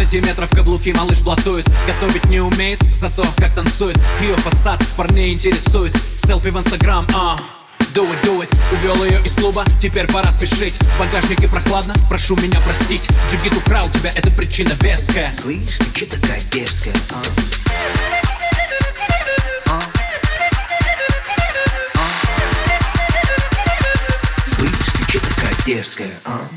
сантиметров каблуки малыш блатует. Готовить не умеет, зато как танцует. Ее фасад парней интересует. Селфи в инстаграм, do it. Увел ее из клуба, теперь пора спешить. В багажнике прохладно, прошу меня простить. Джигит украл тебя, это причина веская. Слышь, ты че такая дерзкая, Слышь, ты че такая дерзкая,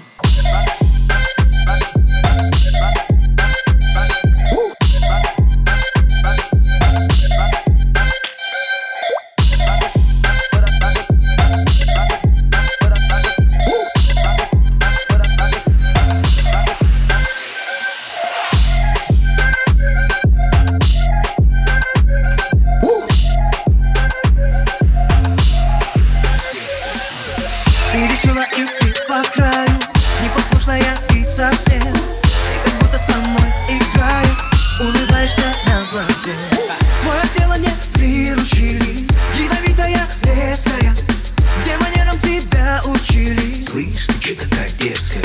Ты решила идти по краю, непослушная ты совсем. И как будто со мной играю, улыбаешься на глазе. Твое тело не приручили, ядовитая, резкая. Где манерам тебя учили? Слышь, ты че такая дерзкая,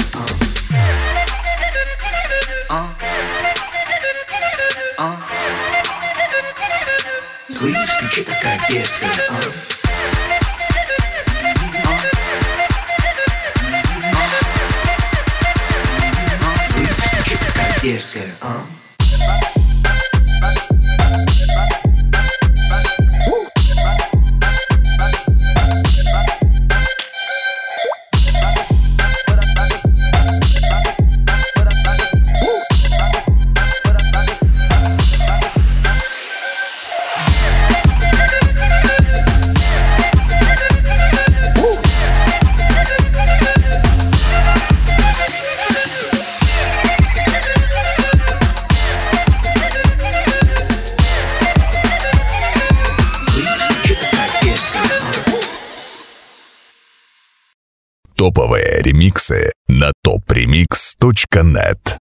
Слышь, ты че такая дерзкая, Дерзкая, Топовые ремиксы на topremix.net.